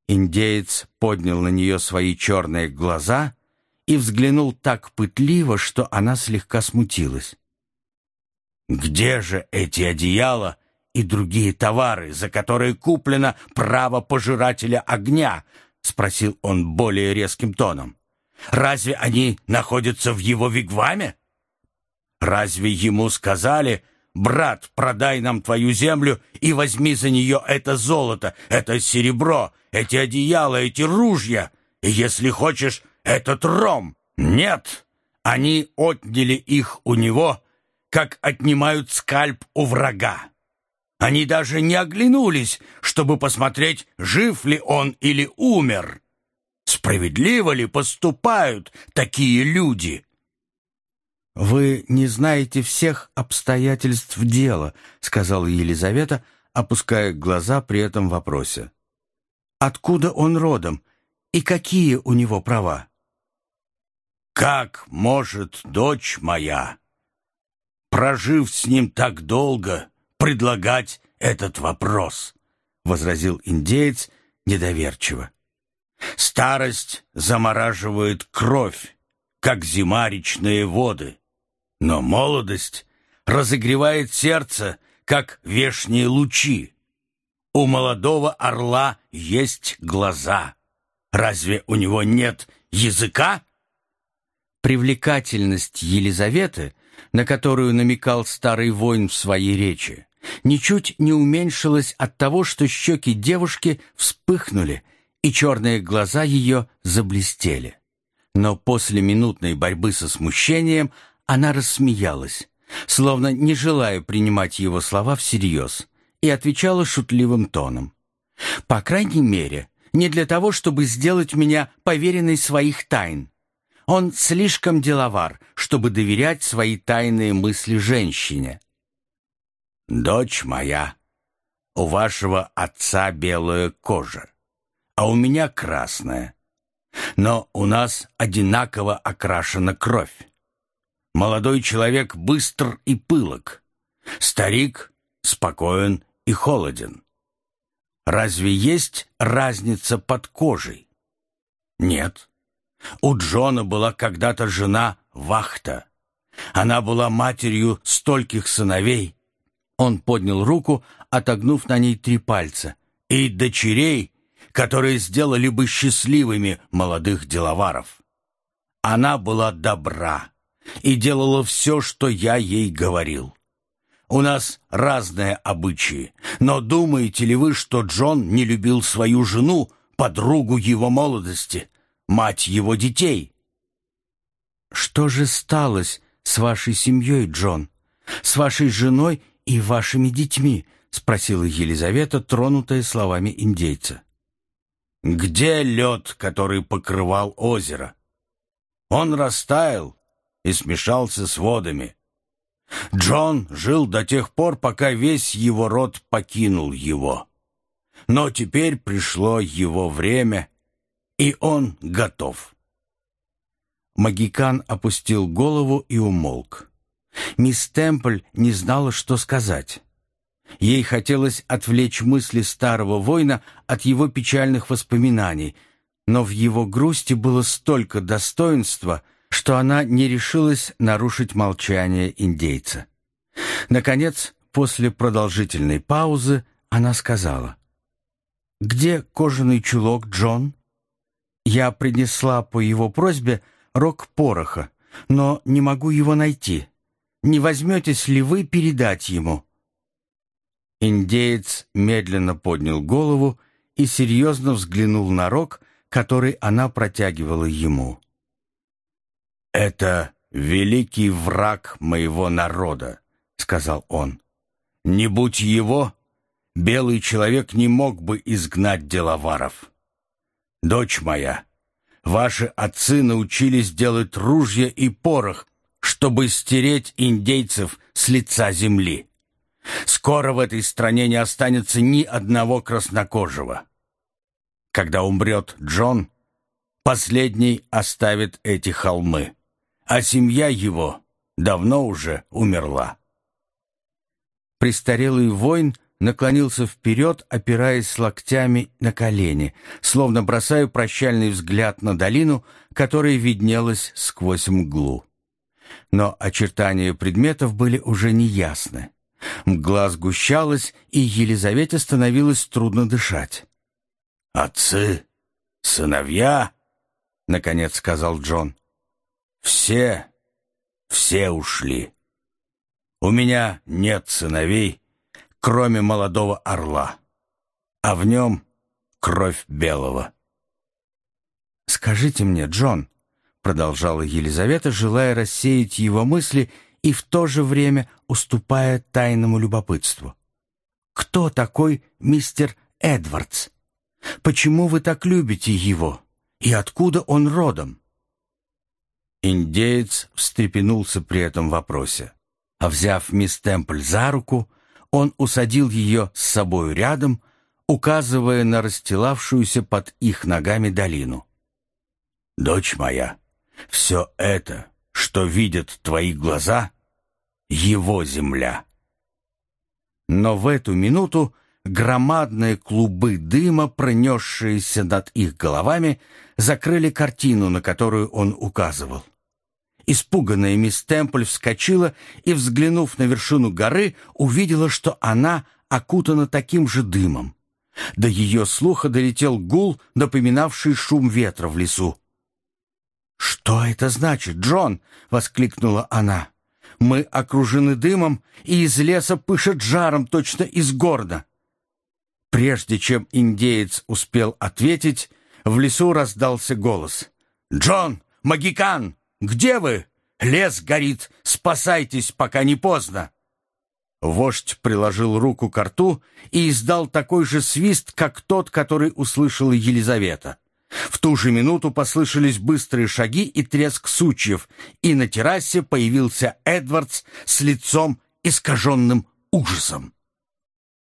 Индеец поднял на нее свои черные глаза и взглянул так пытливо, что она слегка смутилась. «Где же эти одеяла и другие товары, за которые куплено право пожирателя огня?» — спросил он более резким тоном. «Разве они находятся в его вигваме? Разве ему сказали: брат, продай нам твою землю и возьми за нее это золото, это серебро, эти одеяла, эти ружья, и, если хочешь, этот ром? Нет, они отняли их у него, как отнимают скальп у врага. Они даже не оглянулись, чтобы посмотреть, жив ли он или умер. Справедливо ли поступают такие люди?» «Вы не знаете всех обстоятельств дела», — сказала Елизавета, опуская глаза при этом вопросе. «Откуда он родом и какие у него права?» «Как может дочь моя, прожив с ним так долго, предлагать этот вопрос?» — возразил индеец недоверчиво. «Старость замораживает кровь, как зима речные воды. Но молодость разогревает сердце, как вешние лучи. У молодого орла есть глаза. Разве у него нет языка?» Привлекательность Елизаветы, на которую намекал старый воин в своей речи, ничуть не уменьшилась от того, что щеки девушки вспыхнули и черные глаза ее заблестели. Но после минутной борьбы со смущением она рассмеялась, словно не желая принимать его слова всерьез, и отвечала шутливым тоном: «По крайней мере, не для того, чтобы сделать меня поверенной своих тайн. Он слишком деловар, чтобы доверять свои тайные мысли женщине». «Дочь моя, у вашего отца белая кожа, а у меня красная. Но у нас одинаково окрашена кровь. Молодой человек быстр и пылок, старик спокоен и холоден. Разве есть разница под кожей? Нет. У Джона была когда-то жена Вахта. Она была матерью стольких сыновей». Он поднял руку, отогнув на ней 3 пальца. «И дочерей, которые сделали бы счастливыми молодых деловаров. Она была добра и делала все, что я ей говорил. У нас разные обычаи, но думаете ли вы, что Джон не любил свою жену, подругу его молодости, мать его детей?» «Что же сталось с вашей семьей, Джон? С вашей женой и вашими детьми?» — спросила Елизавета, тронутая словами индейца. «Где лед, который покрывал озеро? Он растаял и смешался с водами. Джон жил до тех пор, пока весь его род покинул его. Но теперь пришло его время, и он готов». Магикан опустил голову и умолк. Мисс Темпль не знала, что сказать. Ей хотелось отвлечь мысли старого воина от его печальных воспоминаний, но в его грусти было столько достоинства, что она не решилась нарушить молчание индейца. Наконец, после продолжительной паузы, она сказала: «Где кожаный чулок, Джон? Я принесла по его просьбе рог пороха, но не могу его найти. Не возьметесь ли вы передать ему?» Индеец медленно поднял голову и серьезно взглянул на рог, который она протягивала ему. «Это великий враг моего народа», — сказал он. «Не будь его, белый человек не мог бы изгнать деловаров. Дочь моя, ваши отцы научились делать ружья и порох, чтобы стереть индейцев с лица земли. Скоро в этой стране не останется ни одного краснокожего. Когда умрет Джон, последний оставит эти холмы, а семья его давно уже умерла». Престарелый воин наклонился вперед, опираясь локтями на колени, словно бросая прощальный взгляд на долину, которая виднелась сквозь мглу. Но очертания предметов были уже неясны. Мгла сгущалась, и Елизавете становилось трудно дышать. «Отцы, сыновья», — наконец сказал Джон, — «все ушли. У меня нет сыновей, кроме молодого орла, а в нем кровь белого». «Скажите мне, Джон», — продолжала Елизавета, желая рассеять его мысли и в то же время уступая тайному любопытству, «кто такой мистер Эдвардс? Почему вы так любите его? И откуда он родом?» Индеец встрепенулся при этом вопросе, а взяв мисс Темпль за руку, он усадил ее с собою рядом, указывая на расстилавшуюся под их ногами долину. «Дочь моя, все это, что видят твои глаза, его земля». Но в эту минуту громадные клубы дыма, пронесшиеся над их головами, закрыли картину, на которую он указывал. Испуганная мисс Темпль вскочила и, взглянув на вершину горы, увидела, что она окутана таким же дымом. До ее слуха долетел гул, напоминавший шум ветра в лесу. «Что это значит, Джон?» — воскликнула она. «Мы окружены дымом, и из леса пышет жаром, точно из горна». Прежде чем индеец успел ответить, в лесу раздался голос. «Джон! Магикан! Где вы? Лес горит! Спасайтесь, пока не поздно!» Вождь приложил руку к рту и издал такой же свист, как тот, который услышала Елизавета. В ту же минуту послышались быстрые шаги и треск сучьев, и на террасе появился Эдвардс с лицом, искаженным ужасом.